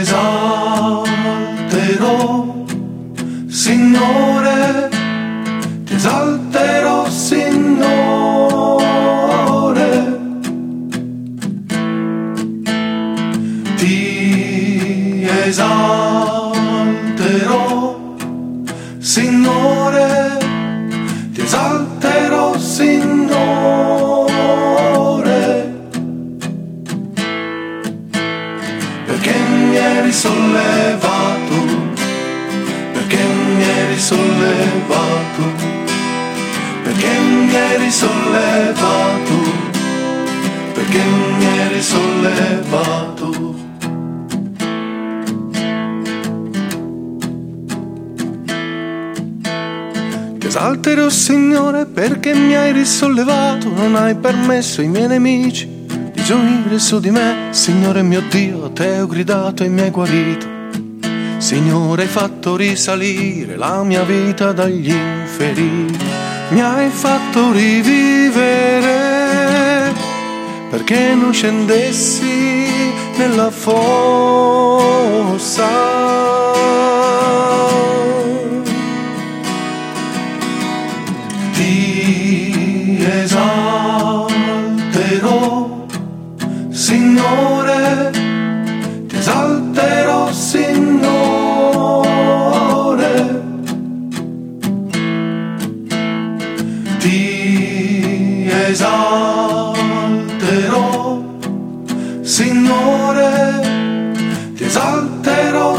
esalterò, Signore, ti esalterò, Signore, ti esalterò, Signore, ti esalterò, Signore, perché mi hai risollevato, perché mi hai risollevato, perché mi hai risollevato, perché mi hai risollevato. Ti esalterò, Signore, perché mi hai risollevato, non hai permesso ai miei nemici di gioire su di me. Signore mio Dio, te ho gridato e mi hai guarito. Signore, hai fatto risalire la mia vita dagli inferi, mi hai fatto rivivere perché non scendessi nella fossa. Ti esalterò, Signore, ti esalterò, Signore, ti esalterò, Signore, ti esalterò,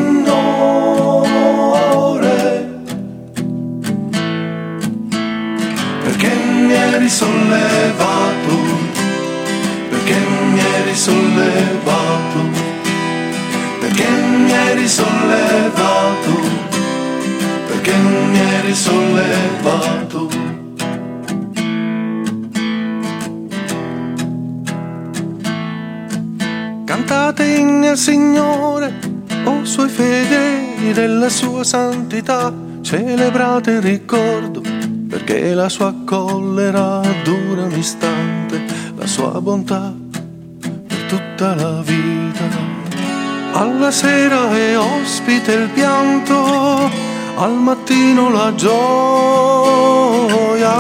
Signore, perché mi hai risollevato, perché mi hai risollevato, perché mi hai risollevato, perché mi hai risollevato. Cantate inni al Signore, o suoi fedeli della sua santità, celebrate il ricordo, perché la sua collera dura un istante, la sua bontà per tutta la vita. Alla sera è ospite il pianto, al mattino la gioia,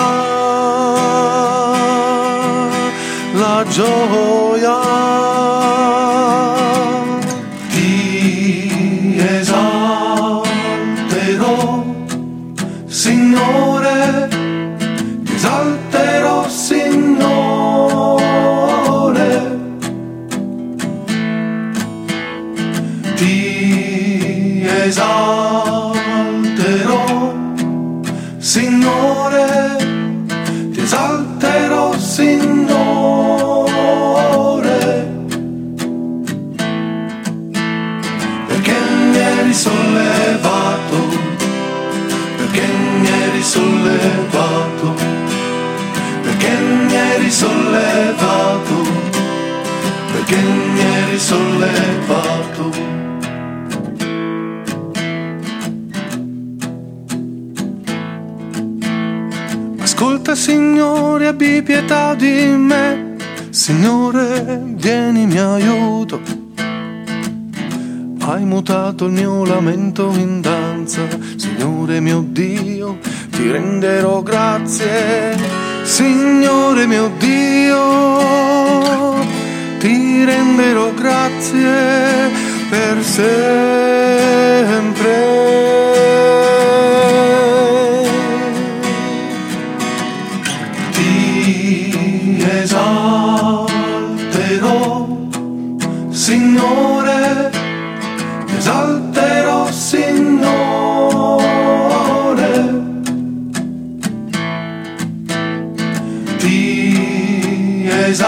la gioia. Ti esalterò, Signore, ti esalterò, Signore, ti esalterò, Signore, ti esalterò, Signore, perché mi hai risollevato, perché mi hai risollevato, perché mi hai risollevato, perché mi hai risollevato. Ascolta, Signore, abbi pietà di me, Signore, vienimi aiuto. Hai mutato il mio lamento in danza, Signore mio Dio, ti renderò grazie. Signore mio Dio, ti renderò grazie per sempre. Ti esalterò, Signore, ti esalterò, Signore, ti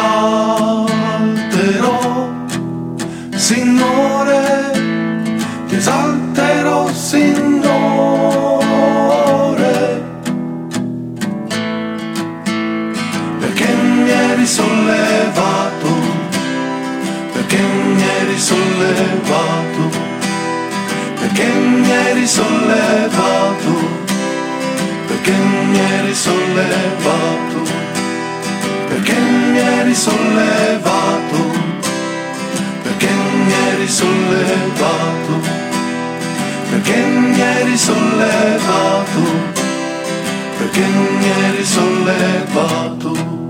esalterò, Signore, ti esalterò, Signore, perché mi hai risollevato, perché mi hai risollevato, perché mi hai risollevato, perché mi hai risollevato, perché mi hai risollevato, perché mi hai risollevato. risollevato, perché mi hai risollevato.